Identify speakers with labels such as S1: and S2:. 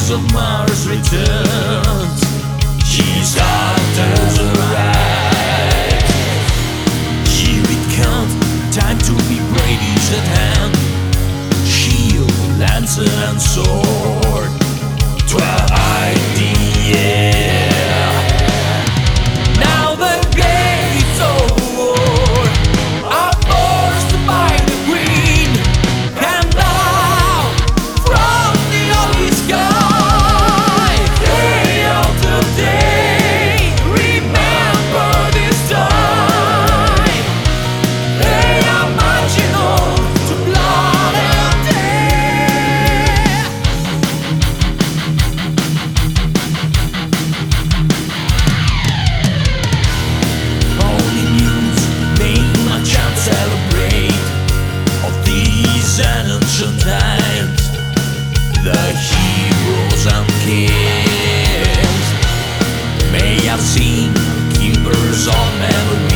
S1: heroes of Mars returns. His hunters arrive. Here it comes, time to be brave is at hand. Shield, lancer and sword, 12-eyed the air. Now the gates of war are forced by the green, and down from the ugly sky. Day after day, remember this time. They are marching on to blood and death. Only news making a chance celebrate of these ancient times. The heroes and kings may have seen keepers of memory.